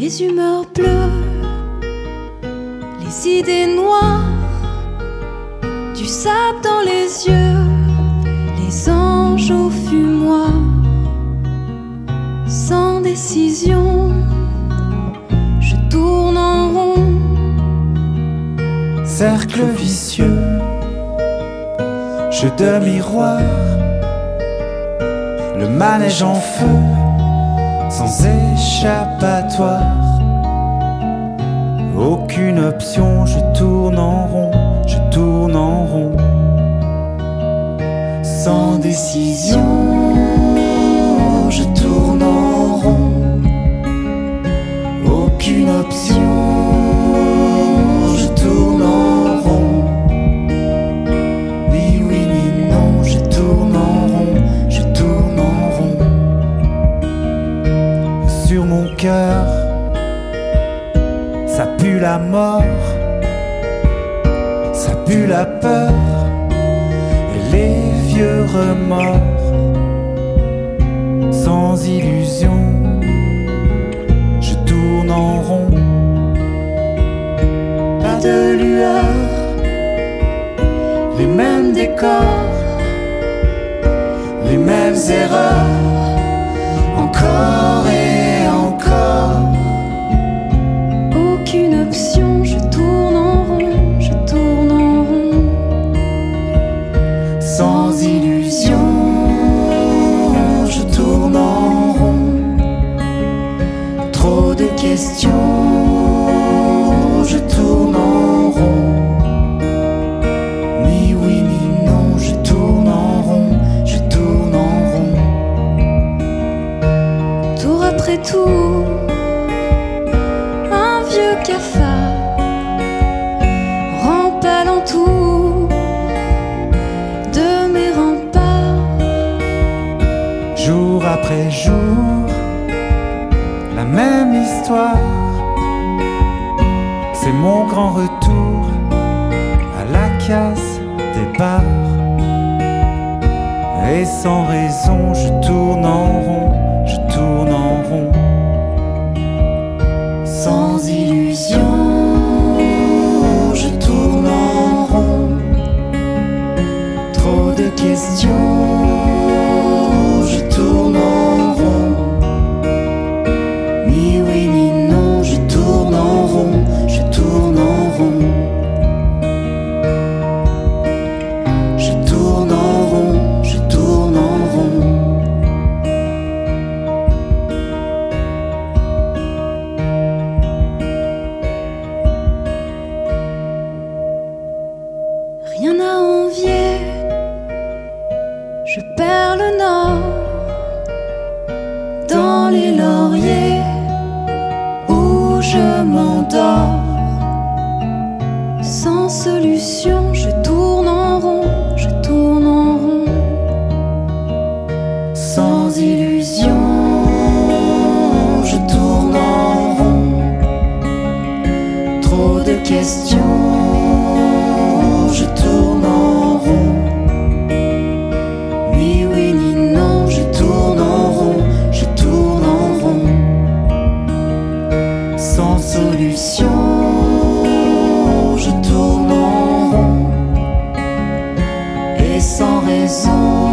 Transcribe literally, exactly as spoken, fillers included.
les humeurs bleues, les idées noires, du sable dans les yeux, les anges au fumoir, sans décision, je tourne en rond. Cercle vicieux, jeu de miroir, le manège en feu, sans échappatoire. Aucune option, je tourne en rond, je tourne en rond. Sans décision, je tourne en rond. Aucune option, je tourne en rond. Oui, oui, ni non, je tourne en rond, je tourne en rond. Sur mon cœur, ça pue la mort, ça pue la peur et les vieux remords. Sans illusion, je tourne en rond. Pas de lueur, les mêmes décors, les mêmes erreurs, encore et encore. Aucune option, je tourne en rond, je tourne en rond. Sans illusion, je tourne en rond. Trop de questions, je tourne en rond. Ni oui ni non, je tourne en rond, je tourne en rond. Tour après tour, un vieux cafard rampe alentour de mes remparts. Jour après jour, la même histoire. C'est mon grand retour à la case des bars. Et sans raison, je tourne en rond, je tourne en rond. Sans illusion, je tourne en rond. Trop de questions, je tourne en rond. Ni oui ni non, je tourne en rond, je tourne en rond. Je tourne en rond, je tourne en rond. Rien à envier, je perds le nord dans les lauriers où je m'endors. Sans solution, je tourne en rond, je tourne en rond. Sans illusion, je tourne en rond. Trop de questions, je tourne en rond. Ni oui ni non, je tourne en rond, je tourne en rond. Sans solution, je tourne en rond. Et sans raison,